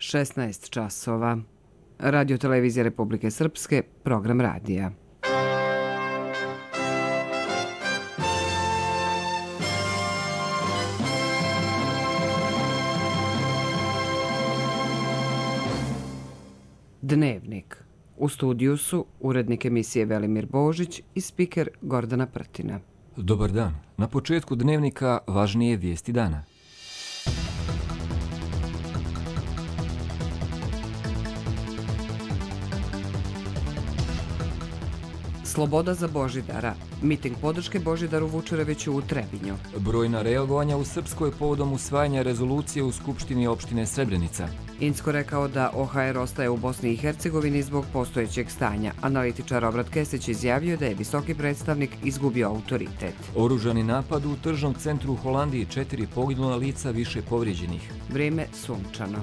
16 časova. Radio Televizija Republike Srpske, program radija. Dnevnik. U studiju su urednik emisije Velimir Božić i spiker Gordana Prtina. Dobar dan. Na početku dnevnika važnije vijesti dana. Sloboda za Božidara. Miting podrške Božidaru Vučureviću u Trebinju. Brojna reagovanja u Srpskoj povodom usvajanja rezolucije u Skupštini opštine Srebrenica. Incko rekao da OHR ostaje u Bosni i Hercegovini zbog postojećeg stanja. Analitičar Obrat Kesić izjavio da je visoki predstavnik izgubio autoritet. Oružani napad u tržnom centru u Holandiji, 4 poginula lica, više povrijeđenih. Vrijeme sunčano.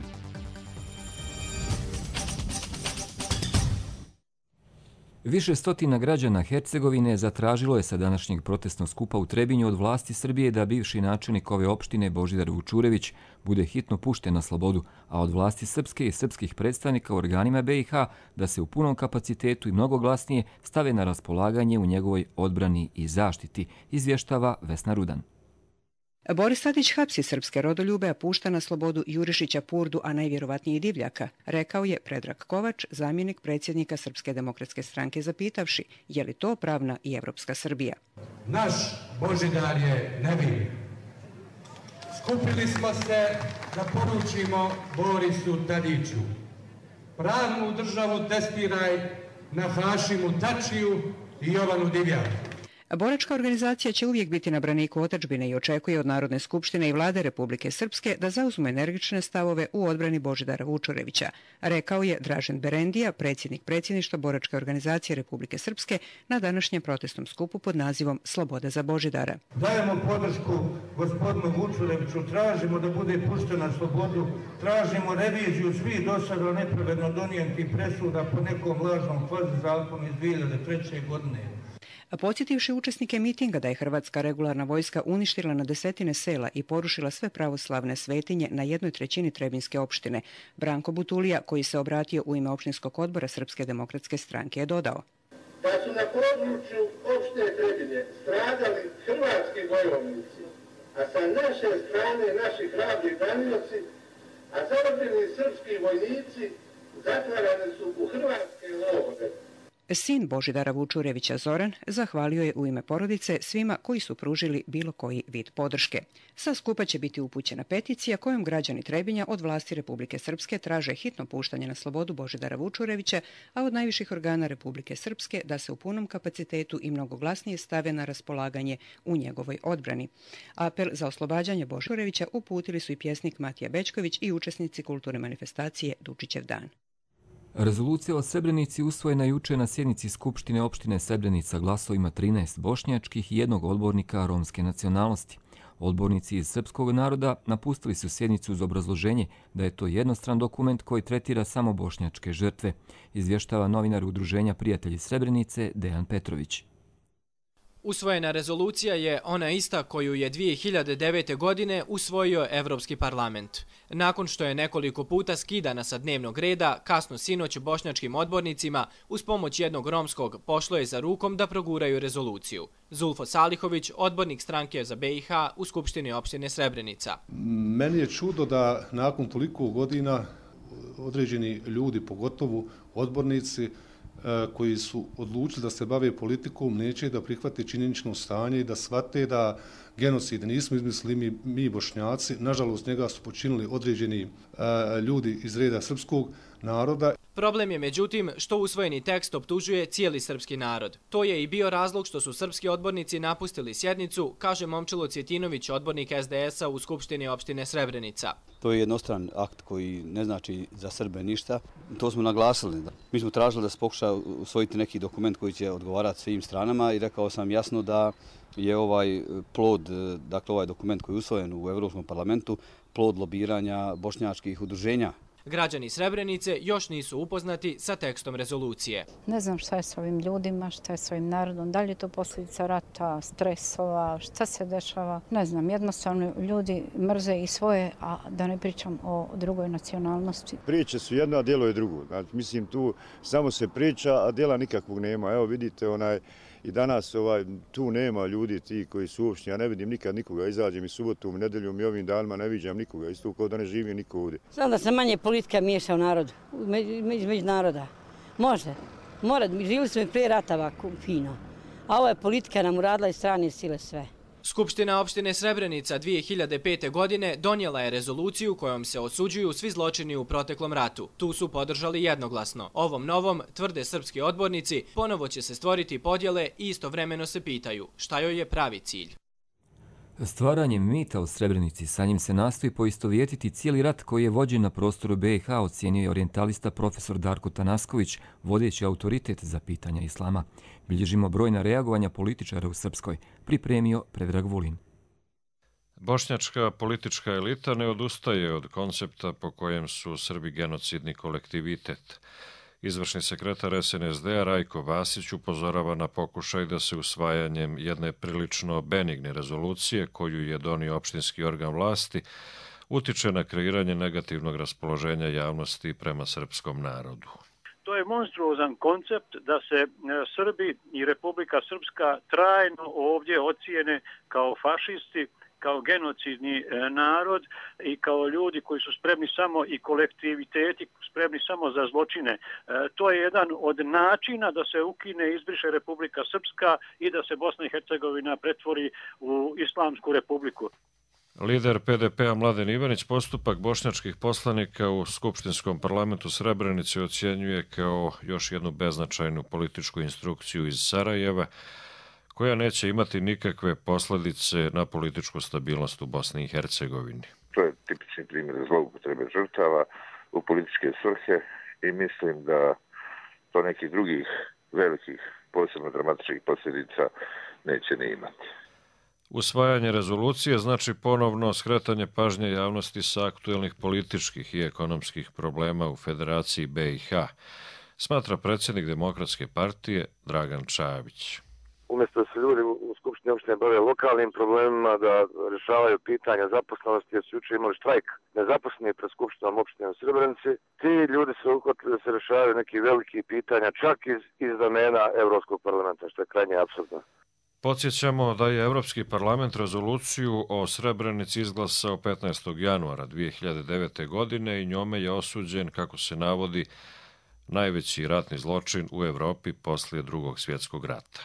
Više stotina građana Hercegovine zatražilo je sa današnjeg protestnog skupa u Trebinju od vlasti Srbije da bivši načelnik ove opštine Božidar Vučurević bude hitno pušten na slobodu, a od vlasti Srpske i srpskih predstavnika u organima BiH da se u punom kapacitetu i mnogo glasnije stave na raspolaganje u njegovoj odbrani i zaštiti, izvještava Vesna Rudan. Boris Tadić hapsi srpske rodoljube, a pušta na slobodu Jurišića, Purdu, a najvjerovatnije i Divljaka, rekao je Predrag Kovač, zamjenik predsjednika Srpske demokratske stranke, zapitavši je li to pravna i evropska Srbija. Naš Božidar je nevin. Skupili smo se da poručimo Borisu Tadiću. Pravnu državu testiraj na Hašimu Tačiju i Jovanu Divljaku. Boračka organizacija će uvijek biti na braniku otadžbine i očekuje od Narodne skupštine i vlade Republike Srpske da zauzmu energične stavove u odbrani Božidara Vučurevića, rekao je Dražen Berendija, predsjednik predsjedništva Boračke organizacije Republike Srpske na današnjem protestnom skupu pod nazivom Sloboda za Božidara. Dajemo podršku gospodinu Vučureviću, tražimo da bude pušten na slobodu, tražimo reviziju svih dosada nepravedno donijetih presuda po nekom lažnom kvazi zakonu iz 2003. godine. Podsjetivši učesnike mitinga da je Hrvatska regularna vojska uništila na desetine sela i porušila sve pravoslavne svetinje na 1/3 Trebinjske opštine, Branko Butulija, koji se obratio u ime opštinskog odbora Srpske demokratske stranke, je dodao: Da su na području opštine Trebinje stradali hrvatski bojovnici, a sa naše strane naši hrabri branioci, a zarobljeni srpski vojnici zatvarani su u hrvatske logore. Sin Božidara Vučurevića, Zoran, zahvalio je u ime porodice svima koji su pružili bilo koji vid podrške. Sa skupa će biti upućena peticija kojom građani Trebinja od vlasti Republike Srpske traže hitno puštanje na slobodu Božidara Vučurevića, a od najviših organa Republike Srpske da se u punom kapacitetu i mnogo glasnije stave na raspolaganje u njegovoj odbrani. Apel za oslobađanje Vučurevića uputili su i pjesnik Matija Bećković i učesnici kulturne manifestacije Dučićev dan. Rezolucija o Srebrenici usvojena juče na sjednici Skupštine opštine Srebrenica glasovima 13 bošnjačkih i jednog odbornika romske nacionalnosti. Odbornici iz srpskog naroda napustili su sjednicu uz obrazloženje da je to jednostran dokument koji tretira samo bošnjačke žrtve, izvještava novinar Udruženja Prijatelji Srebrenice Dejan Petrović. Usvojena rezolucija je ona ista koju je 2009. godine usvojio Evropski parlament. Nakon što je nekoliko puta skidana sa dnevnog reda, kasno sinoć bošnjačkim odbornicima uz pomoć jednog romskog pošlo je za rukom da proguraju rezoluciju. Zulfo Salihović, odbornik stranke za BiH u Skupštini opštine Srebrenica. Meni je čudo da nakon toliko godina određeni ljudi, pogotovo odbornici, koji su odlučili da se bave politikom, neće da prihvate činjenično stanje i da shvate da genocid nismo izmislili mi Bošnjaci. Nažalost, njega su počinili određeni ljudi iz reda srpskog naroda. Problem je međutim što usvojeni tekst optužuje cijeli srpski narod. To je i bio razlog što su srpski odbornici napustili sjednicu, kaže Momčilo Cvjetinović, odbornik SDS-a u Skupštini opštine Srebrenica. To je jednostran akt koji ne znači za Srbe ništa. To smo naglasili. Mi smo tražili da se pokuša usvojiti neki dokument koji će odgovarati svim stranama i rekao sam jasno da je ovaj plod, dakle ovaj dokument koji je usvojen u Evropskom parlamentu, plod lobiranja bošnjačkih udruženja. Građani Srebrenice još nisu upoznati sa tekstom rezolucije. Ne znam šta je s ovim ljudima, šta je s ovim narodom, da li je to posljedica rata, stresova, šta se dešava. Ne znam, jednostavno ljudi mrze i svoje, a da ne pričam o drugoj nacionalnosti. Priče su jedno, a djelo je drugo. Znači, mislim, tu samo se priča, a djela nikakvog nema. Evo vidite, i danas tu nema ljudi ti koji su uopšteni. Ja ne vidim nikad nikoga, izađem i subotom, nedeljom i ovim danima ne viđam nikoga. Isto kao da ne živi niko ovdje. Znam da se manje politika miješa u narodu, među naroda. Može. Živjeli smo i prije rata ovako fino. A ova politika nam uradila i strane sile sve. Skupština opštine Srebrenica 2005. godine donijela je rezoluciju kojom se osuđuju svi zločini u proteklom ratu. Tu su podržali jednoglasno. Ovom novom, tvrde srpski odbornici, ponovo će se stvoriti podjele i istovremeno se pitaju šta joj je pravi cilj. Stvaranjem mita u Srebrenici sa njim se nastoji poistovjetiti cijeli rat koji je vođen na prostoru BiH, ocijenio je orijentalista profesor Darko Tanasković, vodeći autoritet za pitanja islama. Bilježimo brojna reagovanja političara u Srpskoj, pripremio Predrag Vulin. Bošnjačka politička elita ne odustaje od koncepta po kojem su Srbi genocidni kolektivitet. Izvršni sekretar SNSD-a Rajko Vasić upozorava na pokušaj da se usvajanjem jedne prilično benigne rezolucije koju je donio opštinski organ vlasti utiče na kreiranje negativnog raspoloženja javnosti prema srpskom narodu. To je monstruozan koncept da se Srbi i Republika Srpska trajno ovdje ocijene kao fašisti, kao genocidni narod i kao ljudi koji su spremni samo i kolektiviteti, spremni samo za zločine. To je jedan od načina da se ukine i izbriše Republika Srpska i da se Bosna i Hercegovina pretvori u Islamsku republiku. Lider PDP-a Mladen Ivanić postupak bošnjačkih poslanika u Skupštinskom parlamentu Srebrenice ocjenjuje kao još jednu beznačajnu političku instrukciju iz Sarajeva, koja neće imati nikakve posljedice na političku stabilnost u Bosni i Hercegovini. To je tipični primjer zloupotrebe žrtava u političke svrhe i mislim da to nekih drugih velikih, posebno dramatičnih posljedica neće ni imati. Usvajanje rezolucije znači ponovno skretanje pažnje javnosti sa aktuelnih političkih i ekonomskih problema u Federaciji BiH, smatra predsjednik Demokratske partije Dragan Čavić. Umjesto da se ljudi u Skupštini opštine bave lokalnim problemima, da rješavaju pitanja zaposlenosti, jer su jučer imali štrajk nezaposlenih pred Skupštinom opštine u Srebrenici, ti ljudi se uhvatili da se rješavaju neki veliki pitanja, čak iz domena Evropskog parlamenta, što je krajnje apsurdno. Podsjećamo da je Evropski parlament rezoluciju o Srebrenici izglasao 15. januara 2009. godine i njome je osuđen, kako se navodi, najveći ratni zločin u Evropi poslije Drugog svjetskog rata.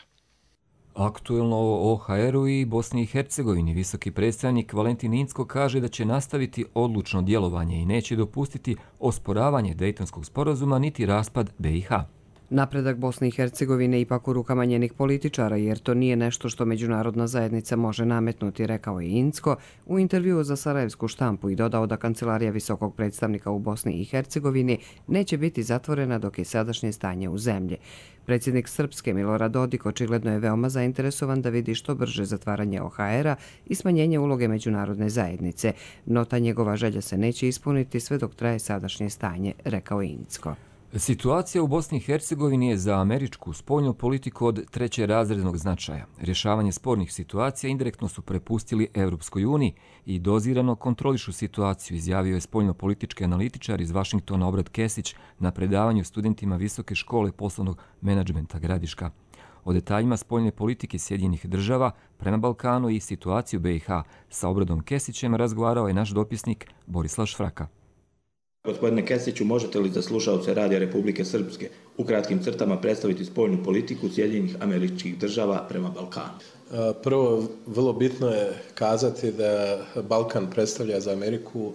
Aktuelno o OHR-u i Bosni i Hercegovini visoki predstavnik Valentin Incko kaže da će nastaviti odlučno djelovanje i neće dopustiti osporavanje Dejtonskog sporazuma niti raspad BiH. Napredak Bosne i Hercegovine ipak u rukama njenih političara, jer to nije nešto što međunarodna zajednica može nametnuti, rekao je Incko u intervjuu za sarajevsku štampu i dodao da kancelarija visokog predstavnika u Bosni i Hercegovini neće biti zatvorena dok je sadašnje stanje u zemlji. Predsjednik Srpske Milorad Dodik očigledno je veoma zainteresovan da vidi što brže zatvaranje OHR-a i smanjenje uloge međunarodne zajednice, no ta njegova želja se neće ispuniti sve dok traje sadašnje stanje, rekao je Incko. Situacija u Bosni i Hercegovini je za američku spoljnu politiku od trećerazrednog značaja. Rješavanje spornih situacija indirektno su prepustili Europskoj uniji i dozirano kontrolišu situaciju, izjavio je spoljno-politički analitičar iz Vašingtona Obrad Kesić na predavanju studentima Visoke škole poslovnog menadžmenta Gradiška. O detaljima spoljne politike Sjedinjenih država prema Balkanu i situaciju BiH sa Obradom Kesićem razgovarao je naš dopisnik Borislav Šfraka. Gospodine Kesiću, možete li za slušaoce Radija Republike Srpske u kratkim crtama predstaviti spoljnu politiku Sjedinjenih Američkih Država prema Balkanu? Prvo, vrlo bitno je kazati da Balkan predstavlja za Ameriku,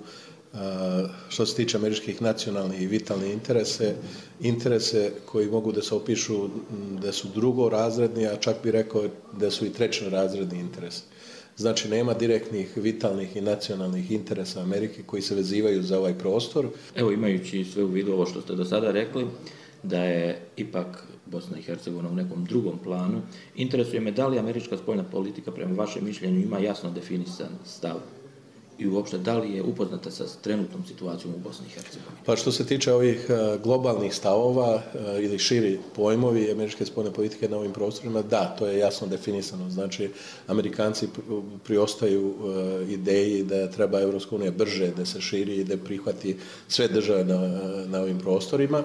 što se tiče američkih nacionalnih i vitalnih interese koji mogu da se opišu da su drugorazredni, a čak bi rekao da su i trećerazredni interesi. Znači, nema direktnih, vitalnih i nacionalnih interesa Amerike koji se vezivaju za ovaj prostor. Evo, imajući sve u vidu ovo što ste do sada rekli, da je ipak Bosna i Hercegovina u nekom drugom planu, interesuje me da li američka spoljna politika prema vašem mišljenju ima jasno definisan stav i uopšte da li je upoznata sa trenutnom situacijom u Bosni i Hercegovini? Pa što se tiče ovih globalnih stavova ili širi pojmovi američke spoljne politike na ovim prostorima, da, to je jasno definisano. Znači, Amerikanci priostaju ideji da treba Evropska unija brže da se širi i da prihvati sve države na ovim prostorima.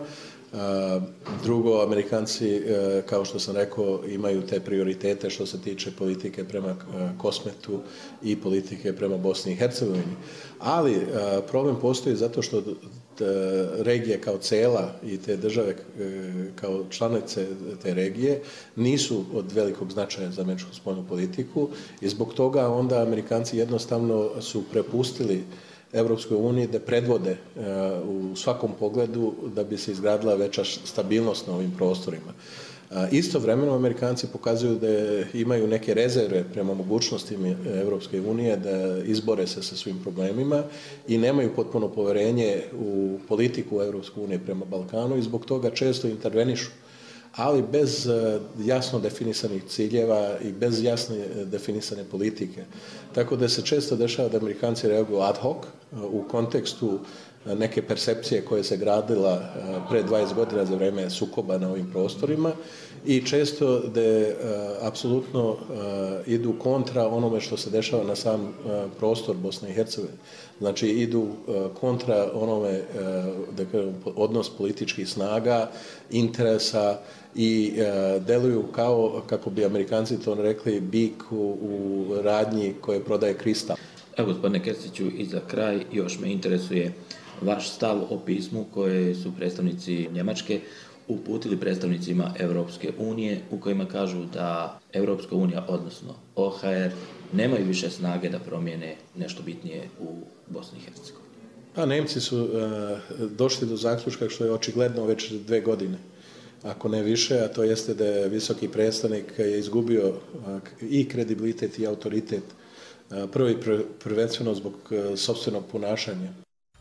Drugo, Amerikanci, kao što sam rekao, imaju te prioritete što se tiče politike prema Kosmetu i politike prema Bosni i Hercegovini. Ali problem postoji zato što regije kao cela i te države kao članice te regije nisu od velikog značaja za američku spoljnu politiku i zbog toga onda Amerikanci jednostavno su prepustili Evropskoj uniji da predvode u svakom pogledu da bi se izgradila veća stabilnost na ovim prostorima. Istovremeno Amerikanci pokazuju da imaju neke rezerve prema mogućnostima Evropske unije da izbore se sa svim problemima i nemaju potpuno poverenje u politiku Evropske unije prema Balkanu i zbog toga često intervenišu, ali bez jasno definisanih ciljeva i bez jasne definisane politike. Tako da se često dešava da Amerikanci reaguju ad hoc u kontekstu neke percepcije koje se gradila pre 20 godina za vreme sukoba na ovim prostorima i često da apsolutno idu kontra onome što se dešava na sam prostor Bosne i Hercegovine. Znači idu kontra onome odnos političkih snaga, interesa i deluju kao, kako bi Amerikanci to rekli, bik u radnji koje prodaje kristal. Evo, gospodine Krstiću, i za kraj još me interesuje vaš stav o pismu koje su predstavnici Njemačke uputili predstavnicima Evropske unije u kojima kažu da Evropska unija, odnosno OHR, nemaju više snage da promijene nešto bitnije u Bosni i Hercegovini. Pa Nemci su došli do zaključka što je očigledno već 2 godine, ako ne više, a to jeste da je visoki predstavnik je izgubio i kredibilitet i autoritet, prvi prvenstveno zbog sopstvenog ponašanja.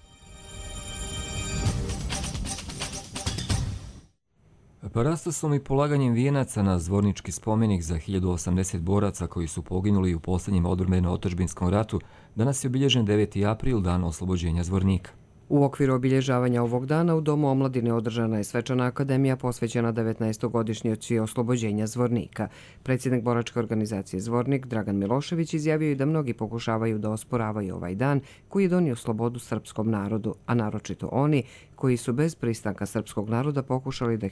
Parastosom i polaganjem vijenaca na Zvornički spomenik za 1080 boraca koji su poginuli u posljednjem odbrambeno-otadžbinskom ratu, danas je obilježen 9. april, dan oslobođenja Zvornika. U okviru obilježavanja ovog dana u Domu omladine održana je svečana akademija posvećena 19-godišnjici oslobođenja Zvornika. Predsjednik boračke organizacije Zvornik, Dragan Milošević, izjavio je da mnogi pokušavaju da osporavaju ovaj dan koji je donio slobodu srpskom narodu, a naročito oni koji su bez pristanka srpskog naroda pokušali da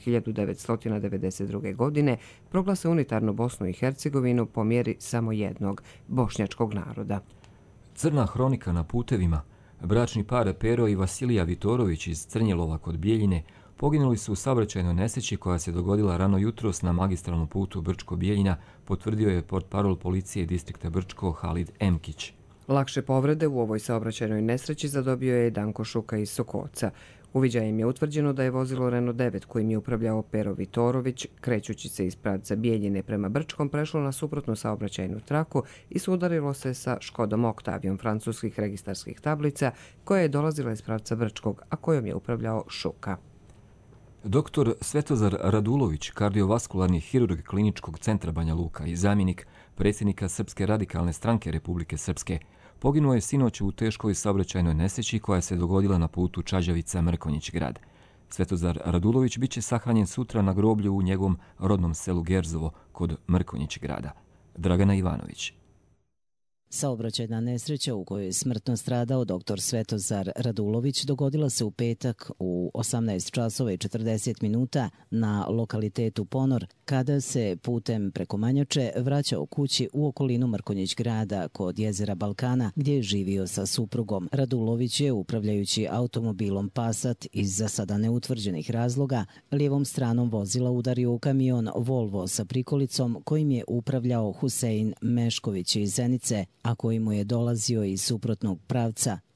1992. godine proglase unitarnu Bosnu i Hercegovinu po mjeri samo jednog, bošnjačkog naroda. Crna hronika na putevima. Bračni par Pero i Vasilija Vitorović iz Crnjelova kod Bijeljine poginuli su u saobraćajnoj nesreći koja se dogodila rano jutros na magistralnom putu Brčko-Bijeljina, potvrdio je portparol policije distrikta Brčko Halid Emkić. Lakše povrede u ovoj saobraćajnoj nesreći zadobio je Danko Šuka iz Sokoca. Uviđajem je utvrđeno da je vozilo Renault 9 kojim je upravljao Pero Vitorović, krećući se iz pravca Bijeljine prema Brčkom, prešlo na suprotnu saobraćajnu traku i sudarilo se sa Škodom Oktavijom francuskih registarskih tablica koja je dolazila iz pravca Brčkog, a kojom je upravljao Šuka. Doktor Svetozar Radulović, kardiovaskularni hirurg Kliničkog centra Banja Luka i zamjenik predsjednika Srpske radikalne stranke Republike Srpske, poginuo je sinoć u teškoj saobraćajnoj nesreći koja se dogodila na putu Čađavica-Mrkonjić grad. Svetozar Radulović biće sahranjen sutra na groblju u njegovom rodnom selu Gerzovo kod Mrkonjić grada. Dragana Ivanović. Saobraćajna nesreća u kojoj je smrtno stradao dr. Svetozar Radulović dogodila se u petak u 18 časova i 40 minuta na lokalitetu Ponor, kada se putem preko Manjače vraćao kući u okolinu Mrkonjić grada kod jezera Balkana, gdje je živio sa suprugom. Radulović je, upravljajući automobilom Passat iz za sada neutvrđenih razloga, lijevom stranom vozila udario u kamion Volvo sa prikolicom kojim je upravljao Husein Mešković iz Zenice, a koji mu je dolazio iz suprotnog pravca,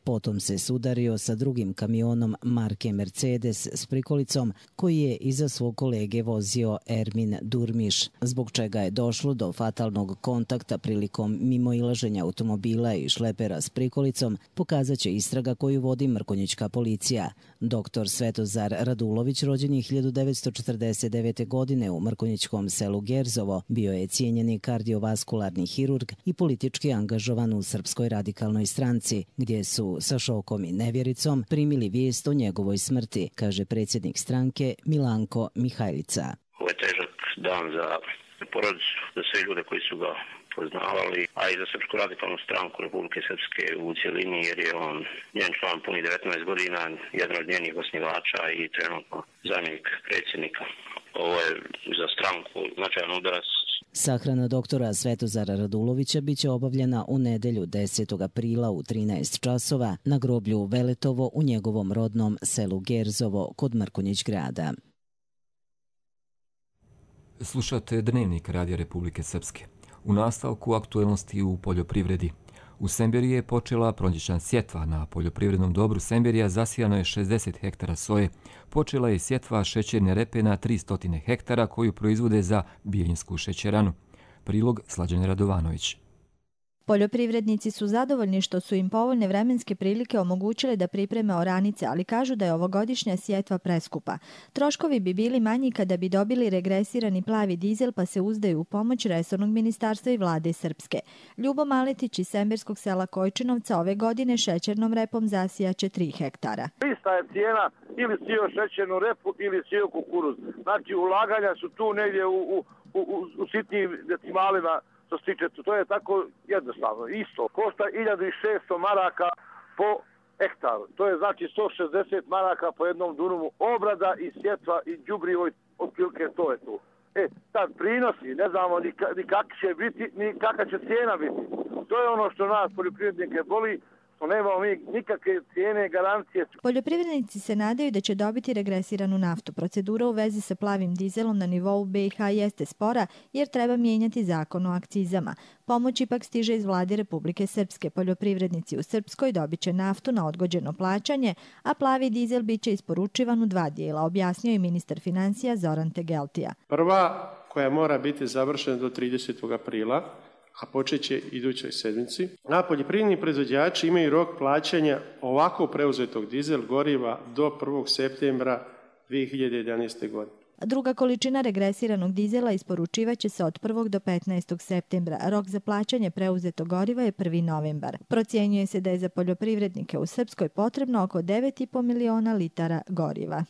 Potom se sudario sa drugim kamionom marke Mercedes s prikolicom koji je iza svog kolege vozio Ermin Durmiš, zbog čega je došlo do fatalnog kontakta prilikom mimoilaženja automobila i šlepera s prikolicom, pokazat će istraga koju vodi mrkonjićka policija. Dr. Svetozar Radulović, rođen je 1949. godine u mrkonjićkom selu Gerzovo, bio je cijenjeni kardiovaskularni hirurg i politički angažovan u Srpskoj radikalnoj stranci, gdje su sa šokom i nevjericom primili vijest o njegovoj smrti, kaže predsjednik stranke Milanko Mihajlica. Ovo je težak dan za porodicu, za sve ljude koji su ga poznavali, a i za Srpsku radikalnu stranku Republike Srpske u cijelini, jer je on njen član puni 19 godina, jedan od njenih osnivača i trenutno zamjenik predsjednika. Ovo je za stranku značajan udarac. Sahrana doktora Svetozara Radulovića biće obavljena u nedelju 10. aprila u 13 časova na groblju Veletovo u njegovom rodnom selu Gerzovo kod Mrkonjić grada. Slušate Dnevnik Radija Republike Srpske. U nastavku aktuelnosti u poljoprivredi. U Semberiji je počela proljećna sjetva. Na poljoprivrednom dobru Semberija zasijano je 60 hektara soje. Počela je sjetva šećerne repe na 300 hektara koju proizvode za Biljinsku šećeranu. Prilog Slađan Radovanović. Poljoprivrednici su zadovoljni što su im povoljne vremenske prilike omogućile da pripreme oranice, ali kažu da je ovogodišnja sjetva preskupa. Troškovi bi bili manji kada bi dobili regresirani plavi dizel, pa se uzdaju u pomoć resornog ministarstva i vlade Srpske. Ljubo Maletić iz semberskog sela Kojčinovca ove godine šećernom repom zasijaće 3 hektara. Ista je cijena ili sio šećernu repu ili sio kukuruz. Znači ulaganja su tu negdje u sitnim decimalima. To je tako jednostavno. Isto, košta 1600 maraka po hektaru. To je znači 160 maraka po jednom durumu obrada i sjetva i đubrivo, otprilike to je tu. Tad prinosi, ne znamo ni kakva će biti, ni kakva će cijena biti. To je ono što nas poljoprivrednike boli. Nemamo mi nikakve cijene, garancije. Poljoprivrednici se nadaju da će dobiti regresiranu naftu. Procedura u vezi sa plavim dizelom na nivou BiH jeste spora jer treba mijenjati zakon o akcizama. Pomoć ipak stiže iz vlade Republike Srpske. Poljoprivrednici u Srpskoj dobit će naftu na odgođeno plaćanje, a plavi dizel bit će isporučivan u 2 dijela, objasnio je ministar financija Zoran Tegeltija. Prva koja mora biti završena do 30. aprila, a počet će idućoj sedmici. A poljoprivredni proizvođači imaju rok plaćanja ovako preuzetog dizel goriva do 1. septembra 2011. godine. Druga količina regresiranog dizela isporučivaće se od 1. do 15. septembra. Rok za plaćanje preuzetog goriva je 1. novembar. Procjenjuje se da je za poljoprivrednike u Srpskoj potrebno oko 9,5 miliona litara goriva.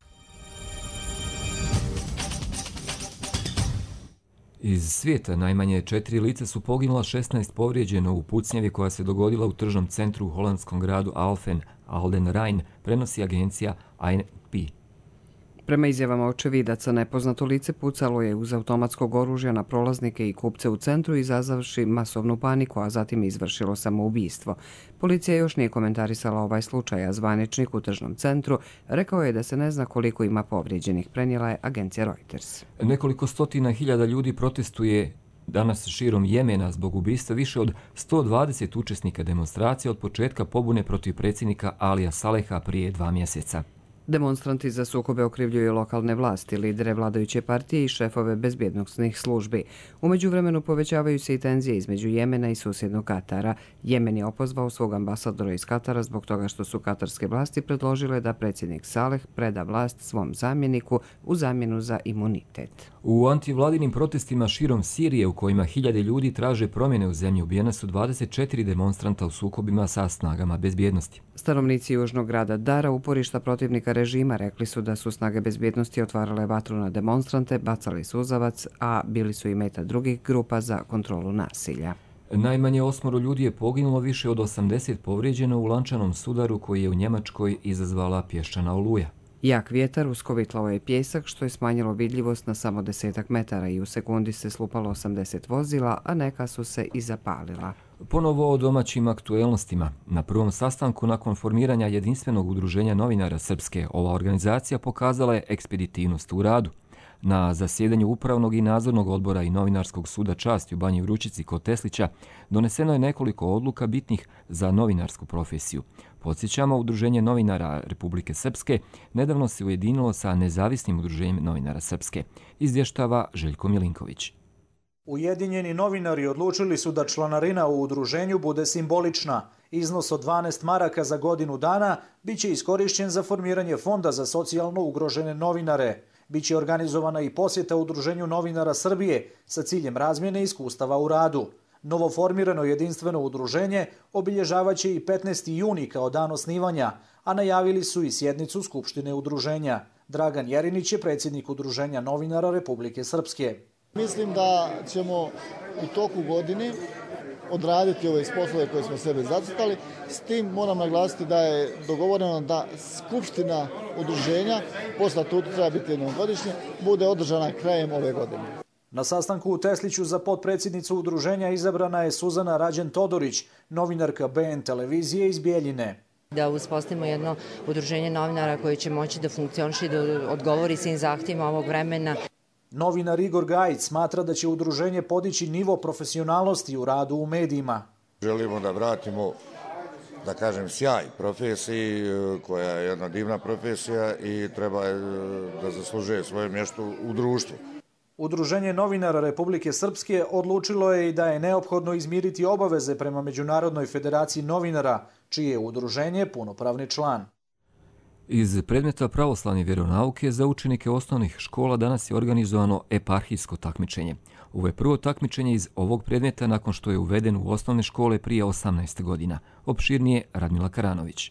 Iz svijeta najmanje 4 lica su poginula, 16 povrijeđeno u pucnjavi koja se dogodila u tržnom centru u holandskom gradu Alphen, Alden Rijn, prenosi agencija ANP. Prema izjavama očevidaca, nepoznato lice pucalo je uz automatskog oružja na prolaznike i kupce u centru, izazavši masovnu paniku, a zatim izvršilo samoubistvo. Policija još nije komentarisala ovaj slučaj, a zvaničnik u tržnom centru rekao je da se ne zna koliko ima povrijeđenih, prenijela je agencija Reuters. Nekoliko stotina hiljada ljudi protestuje danas širom Jemena zbog ubistva više od 120 učesnika demonstracije od početka pobune protiv predsjednika Alija Saleha prije 2 mjeseca. Demonstranti za sukobe okrivljuju lokalne vlasti, lidere vladajuće partije i šefove bezbjednosnih službi. U međuvremenu povećavaju se i tenzije između Jemena i susjednog Katara. Jemen je opozvao svog ambasadora iz Katara zbog toga što su katarske vlasti predložile da predsjednik Saleh preda vlast svom zamjeniku u zamjenu za imunitet. U antivladinim protestima širom Sirije u kojima hiljade ljudi traže promjene u zemlji ubijena su 24 demonstranta u sukobima sa snagama bezbjednosti. Stanovnici južnog grada Dara, uporišta protivnika režima, rekli su da su snage bezbjednosti otvarale vatru na demonstrante, bacali suzavac, a bili su i meta drugih grupa za kontrolu nasilja. Najmanje 8 ljudi je poginulo, više od 80 povrijeđeno u lančanom sudaru koji je u Njemačkoj izazvala pješčana oluja. Jak vjetar uskovitlao je pjesak što je smanjilo vidljivost na samo 10 metara i u sekundi se slupalo 80 vozila, a neka su se i zapalila. Ponovo o domaćim aktuelnostima. Na prvom sastanku nakon formiranja jedinstvenog udruženja novinara Srpske, ova organizacija pokazala je ekspeditivnost u radu. Na zasjedanju Upravnog i nadzornog odbora i Novinarskog suda časti u Banji Vrućici kod Teslića doneseno je nekoliko odluka bitnih za novinarsku profesiju. Podsjećamo, Udruženje novinara Republike Srpske nedavno se ujedinilo sa Nezavisnim udruženjem novinara Srpske, izvještava Željko Milinković. Ujedinjeni novinari odlučili su da članarina u udruženju bude simbolična. Iznos od 12 maraka za godinu dana biće iskorišćen za formiranje fonda za socijalno ugrožene novinare. Biće organizovana i posjeta Udruženju novinara Srbije sa ciljem razmjene iskustava u radu. Novoformirano jedinstveno udruženje obilježavaće i 15. juni kao dan osnivanja, a najavili su i sjednicu Skupštine udruženja. Dragan Jerinić je predsjednik Udruženja novinara Republike Srpske. Mislim da ćemo u toku godine odraditi ove poslove koje smo sebe zacrtali. S tim moram naglasiti da je dogovoreno da Skupština udruženja, po statutu treba biti jednom godišnje, bude održana krajem ove godine. Na sastanku u Tesliću za potpredsjednicu udruženja izabrana je Suzana Rađen-Todorić, novinarka BN televizije iz Bijeljine. Da uspostavimo jedno udruženje novinara koje će moći da funkcioniše i da odgovori svim zahtjevima ovog vremena. Novinar Igor Gajić smatra da će udruženje podići nivo profesionalnosti u radu u medijima. Želimo da vratimo, da kažem, sjaj profesiji, koja je jedna divna profesija i treba da zaslužuje svoje mjesto u društvu. Udruženje novinara Republike Srpske odlučilo je i da je neophodno izmiriti obaveze prema Međunarodnoj federaciji novinara, čije je udruženje punopravni član. Iz predmeta pravoslavne vjeronauke za učenike osnovnih škola danas je organizovano eparhijsko takmičenje. Ovo je prvo takmičenje iz ovog predmeta nakon što je uveden u osnovne škole prije 18 godina. Opširnije Radmila Karanović.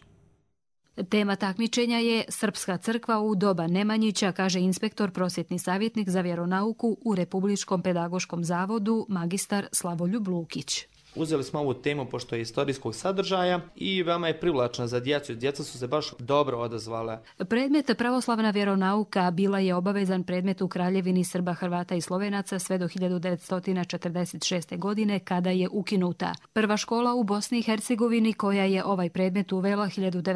Tema takmičenja je Srpska crkva u doba Nemanjića, kaže inspektor prosvjetni savjetnik za vjeronauku u Republičkom pedagoškom zavodu magistar Slavoljub Lukić. Uzeli smo ovu temu pošto je istorijskog sadržaja i veoma je privlačna za djecu. Djeca su se baš dobro odazvala. Predmet pravoslavna vjeronauka bila je obavezan predmet u Kraljevini Srba, Hrvata i Slovenaca sve do 1946. godine kada je ukinuta. Prva škola u Bosni i Hercegovini koja je ovaj predmet uvela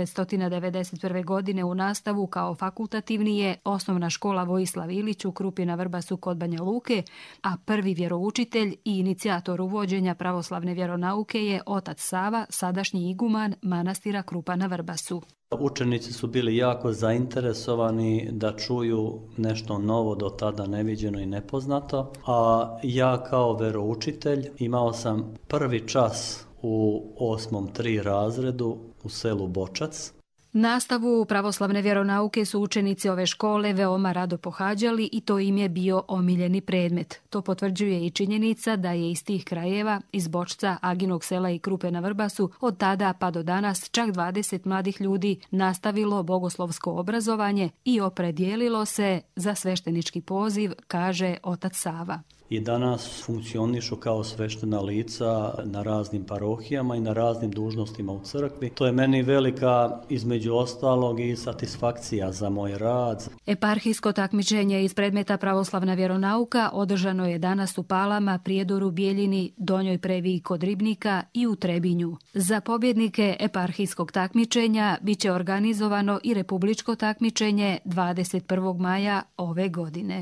1991. godine u nastavu kao fakultativni je osnovna škola Vojislav Ilić u Krupi na Vrbasu kod Banja Luke, a prvi vjeroučitelj i inicijator uvođenja pravoslavne vjeronauke je otac Sava, sadašnji iguman manastira Krupa na Vrbasu. Učenici su bili jako zainteresovani da čuju nešto novo, do tada neviđeno i nepoznato, a ja kao veroučitelj imao sam prvi čas u 8. 3 razredu u selu Bočac. Nastavu pravoslavne vjeronauke su učenici ove škole veoma rado pohađali i to im je bio omiljeni predmet. To potvrđuje i činjenica da je iz tih krajeva, iz Bočca, Aginog sela i Krupe na Vrbasu, od tada pa do danas čak 20 mladih ljudi nastavilo bogoslovsko obrazovanje i opredijelilo se za sveštenički poziv, kaže otac Sava. I danas funkcionišu kao sveštena lica na raznim parohijama i na raznim dužnostima u crkvi. To je meni velika, između ostalog, i satisfakcija za moj rad. Eparhijsko takmičenje iz predmeta pravoslavna vjeronauka održano je danas u Palama, Prijedoru, Bijeljini, Donjoj Previ kod Ribnika i u Trebinju. Za pobjednike eparhijskog takmičenja biće organizovano i republičko takmičenje 21. maja ove godine.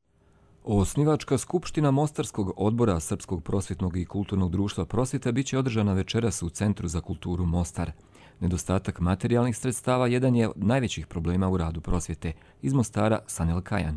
Osnivačka skupština Mostarskog odbora Srpskog prosvjetnog i kulturnog društva Prosvjeta biće održana večeras u Centru za kulturu Mostar. Nedostatak materijalnih sredstava jedan je od najvećih problema u radu prosvjete. Iz Mostara Sanel Kajan.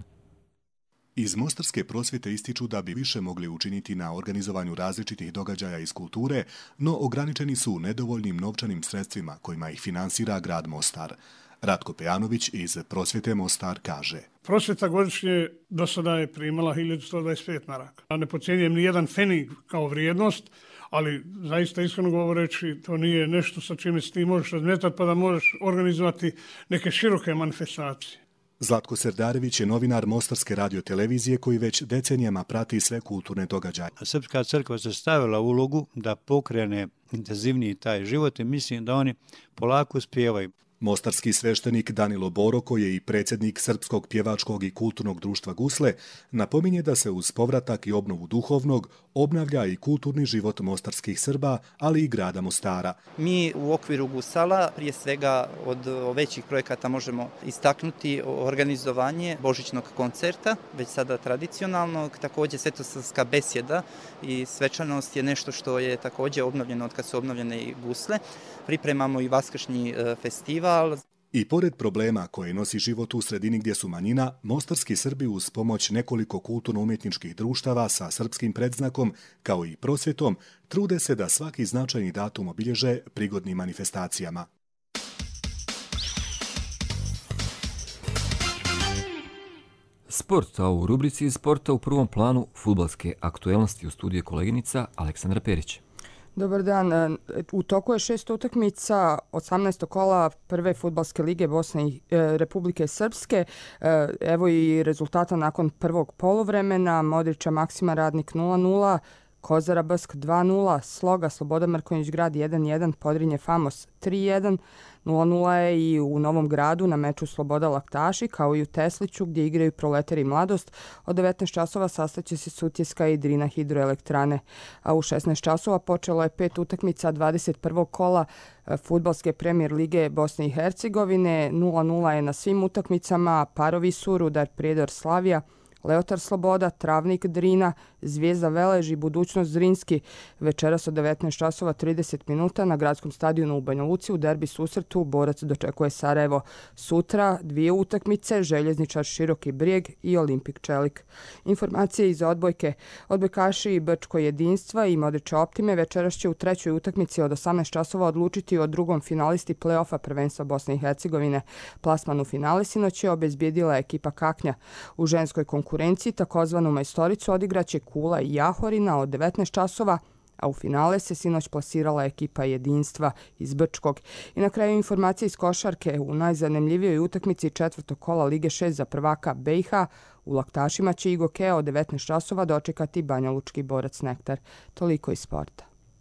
Iz Mostarske prosvjete ističu da bi više mogli učiniti na organizovanju različitih događaja iz kulture, no ograničeni su nedovoljnim novčanim sredstvima kojima ih finansira grad Mostar. Ratko Pejanović iz prosvjete Mostar kaže: Prosvjeta godišnje do sada je primala 1125 maraka. Ne podcjenjujem ni jedan fenig kao vrijednost, ali zaista iskreno govoreći to nije nešto sa čime se ti možeš razmetati pa da možeš organizovati neke široke manifestacije. Zlatko Serdarević je novinar Mostarske radiotelevizije koji već decenijama prati sve kulturne događaje. Srpska crkva se stavila ulogu da pokrene intenzivniji taj život i mislim da oni polako uspijevaju. Mostarski sveštenik Danilo Boro, koji je i predsjednik Srpskog pjevačkog i kulturnog društva Gusle, napominje da se uz povratak i obnovu duhovnog, obnavlja i kulturni život mostarskih Srba, ali i grada Mostara. Mi u okviru Gusala, prije svega od većih projekata možemo istaknuti organizovanje božićnog koncerta, već sada tradicionalnog, također svetosavska besjeda i svečanost je nešto što je također obnovljeno od kad su obnovljene i gusle. Pripremamo i vaskršnji festival. I pored problema koje nosi život u sredini gdje su manjina, mostarski Srbi uz pomoć nekoliko kulturno-umjetničkih društava sa srpskim predznakom, kao i prosvjetom, trude se da svaki značajni datum obilježe prigodnim manifestacijama. Sport, a u rubrici sporta u prvom planu fudbalske aktuelnosti u studiju koleginica Aleksandra Perić. Dobar dan. U toku je 6 utakmica 18. kola prve fudbalske lige Bosne i Republike Srpske. Evo i rezultata nakon prvog poluvremena. Modrića Maksima Radnik 0-0, Kozara Bsk 2-0, Sloga Sloboda Mrkonjić Grad 1-1, Podrinje Famos 3-1, 0-0 je i u Novom Gradu na meču Sloboda Laktaši, kao i u Tesliću gdje igraju Proletari i Mladost. Od 19 časova sastaće se Sutjeska i Drina hidroelektrane. A u 16 časova počelo je 5 utakmica 21. kola fudbalske premijer lige Bosne i Hercegovine. 0-0 je na svim utakmicama. Parovi su Rudar Prijedor Slavija, Leotar Sloboda, Travnik Drina, Zvijezda Velež i Budućnost Zrinski. Večeras od 19 časova 30 minuta na gradskom stadionu u Banja Luci u derbi susretu Borac dočekuje Sarajevo. Sutra 2 utakmice, Željezničar Široki Brijeg i Olimpik Čelik. Informacije iz odbojke. Odbojkaši Brčko jedinstva i Modriće Optime večeras će u trećoj utakmici od 18 časova odlučiti o drugom finalisti play-offa prvenstva Bosne i Hercegovine. Plasman u finale sinoć je obezbijedila ekipa Kaknja. U ženskoj konkurenciji takozvanu majstoricu odigraće Kula i Jahorina od 19 časova, a u finale se sinoć plasirala ekipa jedinstva iz Brčkog. I na kraju informacije iz košarke. U najzanimljivijoj utakmici četvrtog kola Lige 6 za prvaka BiH u Laktašima će Igo Kea od 19 časova dočekati banjalučki Borac Nektar. Toliko iz sporta.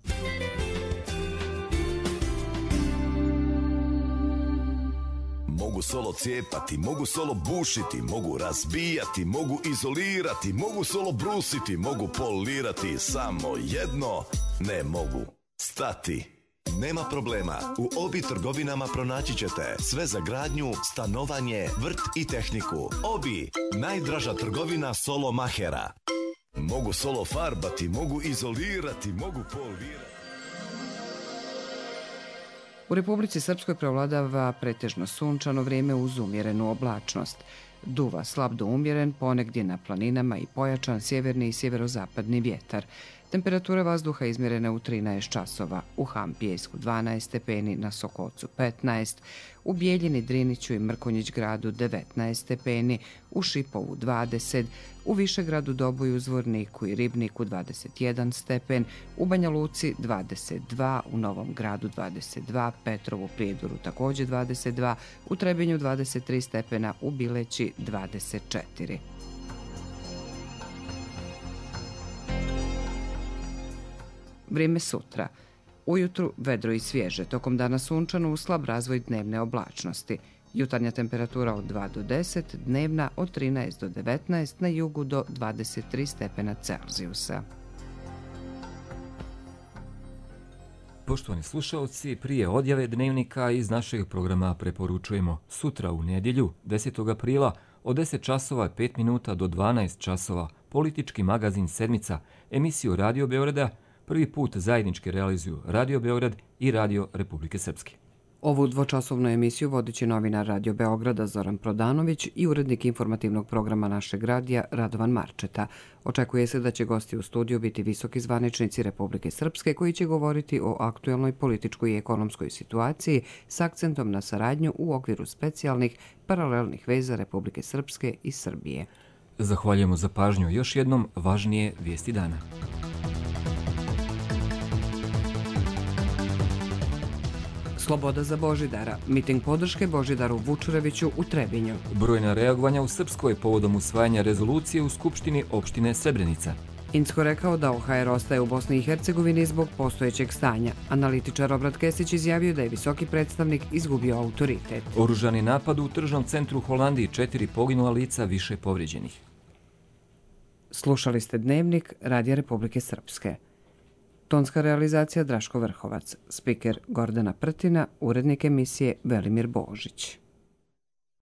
Mogu solo cijepati, mogu solo bušiti, mogu razbijati, mogu izolirati, mogu solo brusiti, mogu polirati, samo jedno ne mogu stati. Nema problema, u Obi trgovinama pronaći ćete sve za gradnju, stanovanje, vrt i tehniku. Obi, najdraža trgovina solo mahera. Mogu solo farbati, mogu izolirati, mogu polirati. U Republici Srpskoj prevladava pretežno sunčano vrijeme uz umjerenu oblačnost. Duva slab do umjeren, ponegdje na planinama i pojačan sjeverni i sjeverozapadni vjetar. Temperatura vazduha izmjerena u 13 časova, u Hampijesku 12 stepeni, na Sokocu 15, u Bijeljini, Driniću i Mrkonjić gradu 19 stepeni, u Šipovu 20, u Višegradu, Doboju, Zvorniku i Ribniku 21 stepen, u Banja Luci 22, u Novom Gradu 22, Petrovu, Prijedoru također 22, u Trebinju 23 stepena, u Bileći 24. Vrijeme sutra. Ujutru vedro i svježe, tokom dana sunčano uz slab razvoj dnevne oblačnosti. Jutarnja temperatura od 2 do 10, dnevna od 13 do 19, na jugu do 23 stepena Celzijusa. Poštovani slušalci, prije odjave dnevnika iz našeg programa preporučujemo sutra u nedjelju, 10. aprila, od 10 časova 5 minuta do 12 časova, politički magazin Sedmica, emisiju Radio Beograda, prvi put zajednički realizuju Radio Beograd i Radio Republike Srpske. Ovu dvočasovnu emisiju vodit će novinar Radio Beograda Zoran Prodanović i urednik informativnog programa našeg radija Radovan Marčeta. Očekuje se da će gosti u studiju biti visoki zvaničnici Republike Srpske koji će govoriti o aktuelnoj političkoj i ekonomskoj situaciji s akcentom na saradnju u okviru specijalnih paralelnih veza Republike Srpske i Srbije. Zahvaljujemo za pažnju. Još jednom važnije vijesti dana. Sloboda za Božidara. Miting podrške Božidaru Vučureviću u Trebinju. Brojna reagovanja u Srpskoj povodom usvajanja rezolucije u Skupštini opštine Srebrenica. Incko rekao da OHR ostaje u Bosni i Hercegovini zbog postojećeg stanja. Analitičar Obrad Kesić izjavio da je visoki predstavnik izgubio autoritet. Oružani napad u tržnom centru Holandiji, 4 poginula lica, više povrijeđenih. Slušali ste Dnevnik Radija Republike Srpske. Tonska realizacija Draško Vrhovac, spiker Gordana Prtina, urednik emisije Velimir Božić.